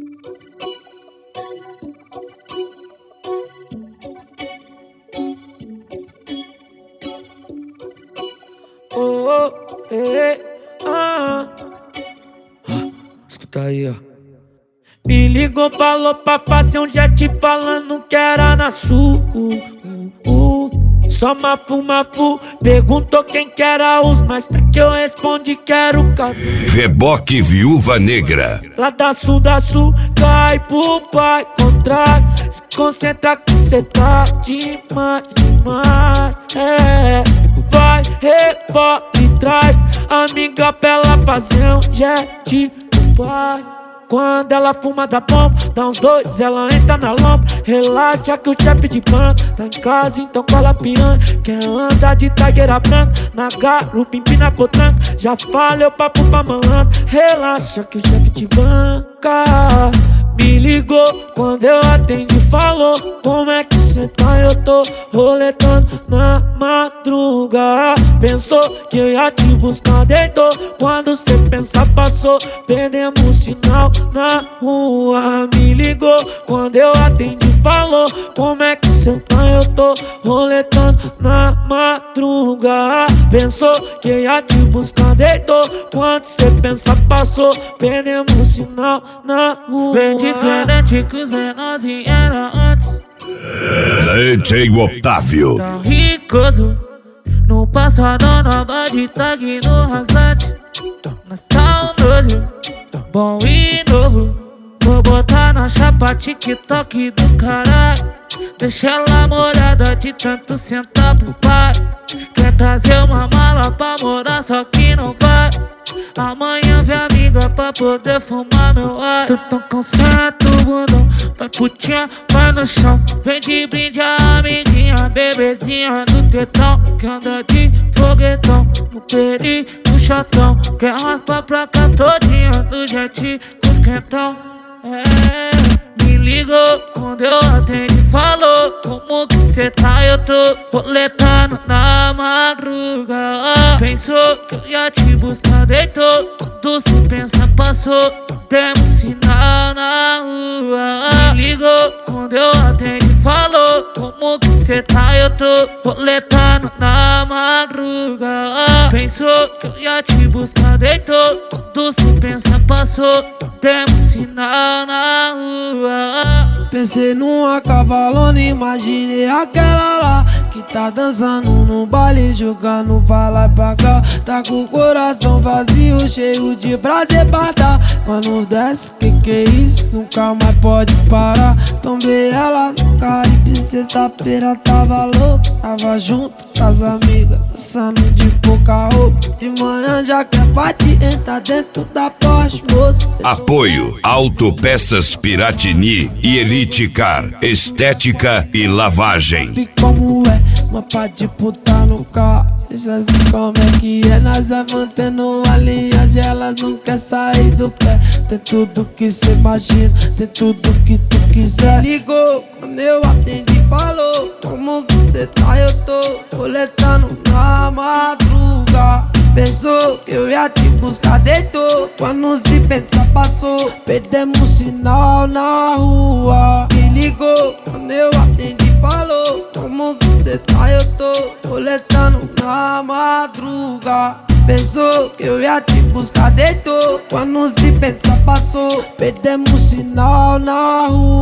Oh, oh, escuta aí, ó. Me ligou, falou pra fazer um jet falando que era na sul. Só mafu, perguntou quem que era os mais, pra que eu respondi que era o cabelo. Reboque Viúva Negra. Lá da sul, cai pro pai contrário. Se concentra que cê tá demais. É, vai, rebola e traz amiga pra ela fazer um jet pro pai. Quando ela fuma da bomba, dá uns dois, ela entra na lomba. Relaxa que o chefe de banco tá em casa, então cola piranha. Quer andar de tagueira branca, na garupa empina potranca. Já falei o papo pra malandro. Relaxa que o chefe de banca me ligou, quando eu atendi falou: como é que cê tá? Eu tô roletando na madruga. Pensou que eu ia te buscar, deitou. Quando cê pensa passou, perdemos sinal na rua. Me ligou, quando eu atendi falou: como é que cê tá? Eu tô roletando na madruga. Pensou que eu ia te buscar, deitou. Quando cê pensa passou, perdemos sinal na rua. Bem diferente que os menorzinhos eram antes. DJ Otávio. Tá ricoso, no passado na bad tag no rasante. Mas tá um nojo, bom e novo. Vou botar na chapa TikTok do caralho. Deixa ela molhada de tanto sentar pro pai. Quer trazer uma mala pra morar, só que não vai. Amanhã vem amiga pra poder fumar meu ar. Tu tão concentra o bundão, vai putinha, vai no chão. Vem de brinde a amiguinha, bebezinha do tetão. Que anda de foguetão, no peri, no chatão. Quer raspar pra cá todinha, no jet com os quentão. Me ligou, quando eu atendi falou: como que cê tá? Eu tô roletando na madruga. Pensou que eu ia te buscar, deitou. Quando cê pensa passou, temos sinal na rua. Me ligou, quando eu atendi falou: como que cê tá? Eu tô roletando na madruga. Pensou que eu ia te buscar, deitou. Quando cê pensa passou, temos sinal na rua. Pensei numa cavalona, imaginei aquela lá que tá dançando no baile, jogando pra lá e pra cá. Tá com o coração vazio, cheio de prazer pra dar. Quando desce, que é isso? Nunca mais pode parar. Tombei ela no Caribe, sexta-feira tava louco. Tava junto com as amigas, dançando de pouca roupa. De manhã já quer partir, entra dentro da Porsche, moça. Apoio Autopeças Piratini e Elite Car, estética e lavagem. E como é, mapa de puta no carro. Já sei como é que é, nós vai mantendo a linha de elas não quer sair do pé. Tem tudo que cê imagina, tem tudo que tu quiser. Ligou, quando eu atendi falou: como que cê tá? Eu tô roletando na madruga. Pensou que eu ia te buscar, deitou. Quando se pensa passou, perdemos sinal na rua. Me ligou, quando eu atendi falou: como que cê tá? Eu tô roletando na madruga. Pensou que eu ia te buscar, deitou. Quando se pensa passou, perdemos sinal na rua.